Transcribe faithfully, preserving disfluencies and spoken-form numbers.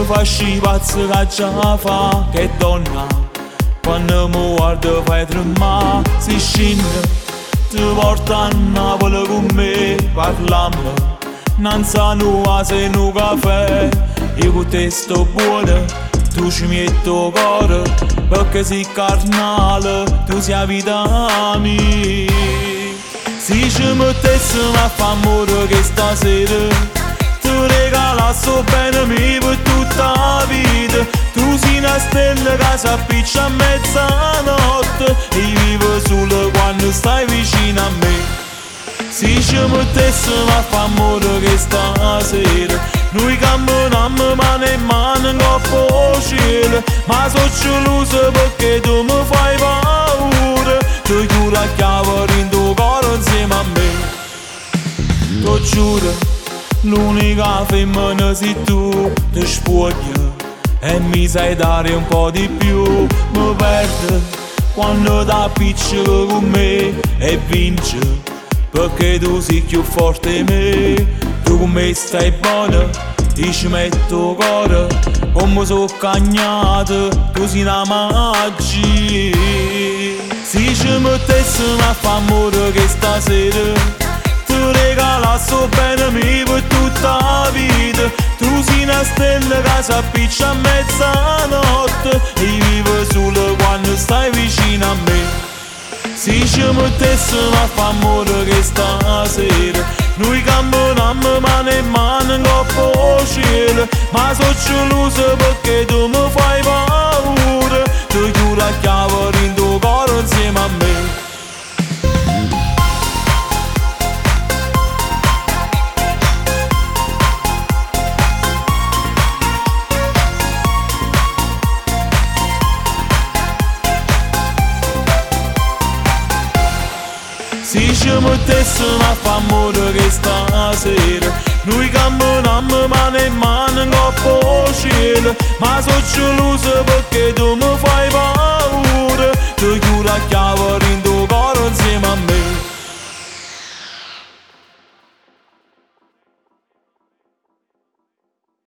facci pazzo che già fa, che donna, quando mi guarda fai tremare. Si scende, ti porta a Napoli con me, parliamo, non sanno se un caffè. Io con te sto buono, tu ci metto cuore, perché sei carnale, tu sei vita mia. Se ci mettessimo a fare amore che stasera, ti regalasso bene me per tutta la vita. Tu sei una stella che si appiccia a mezzanotte e vivo solo quando stai vicino a me. Se ci mettessimo a fare amore che stasera, noi camminiamo mano in mano in coppa al cielo. Ma sono geloso perché tu mi fai paura, tu chiudi la chiave in tuo cuore insieme a me. Ti giuro, l'unica femmina sei tu, ti spogli e mi sai dare un po' di più. Mi perdo quando ti appicci con me e vinci, perché tu sei più forte di me. Tu con me stai buona, ti ci metto cuore, come sono cagnato, tu sei una magia. Se ci mettessimo a fare amore che stasera, ti regalasso bene me per tutta la vita. Tu sei una stella che si appiccia a mezzanotte e vivo solo quando stai vicino a me. Se ci mettessimo a fare amore che stasera, noi camminiamo mano in mano in coppa al cielo. Ma sono geloso perché tu mi fai paura, tu chiudi la chiave in tuo cuore insieme a me. Se ci mettessimo a fare amore che stasera, noi camminiamo mano in mano in coppa al cielo. Ma sono geloso perché tu mi fai paura,